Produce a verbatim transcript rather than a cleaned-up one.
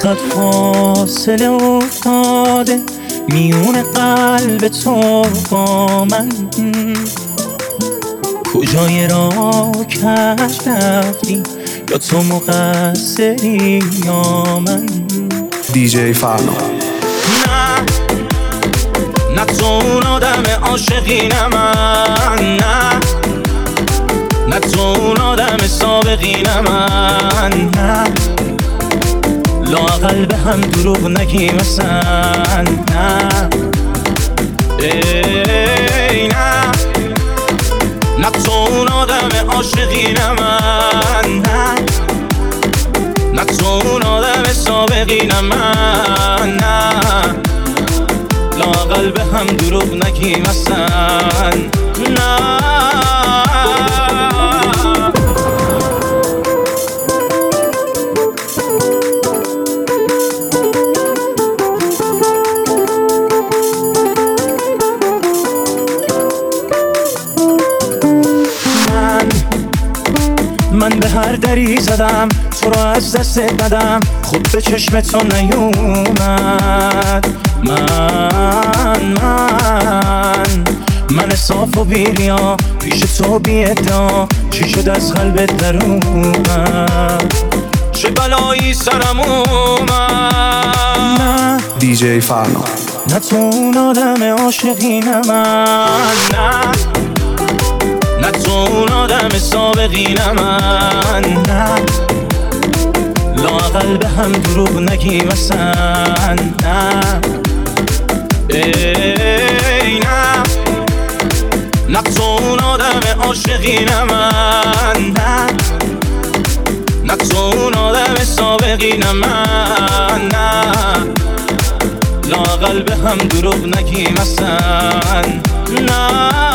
چقدر فاصله افتاده میون قلب تو با من، کجای راه کج رفتی یا تو مقصری یا من؟ دیجی فرنا. نه نه تو اون آدم عاشقی نه من، نه نه تو اون آدم سابقی نه من، نه لااقل به هم دروغ نگی مثلا، نه ای نه نه تو اون آدم عاشقی نه من، نه نه تو اون آدم سابقی نه من، نه لااقل به هم دروغ نگی مثلا، نه. من به هر دری زدم تو رو از دست ندم، خود به چشم تو نیومد. من من من صاف و بیریا پیش تو بی ادعا، چی شد از قلبت در اومد؟ چه بلایی سرم اومد؟ دیجی فرنا. نه تو اون آدم عاشقی نه من، نه نه تو اون آدم سابقی نه من، نه لااقل به هم دروغ نگی مثلا، نه ای نه نه تو اون آدم عاشقی نه من، نه نه تو اون آدم سابقی نه من، نه لااقل به هم دروغ نگی مثلا، نه.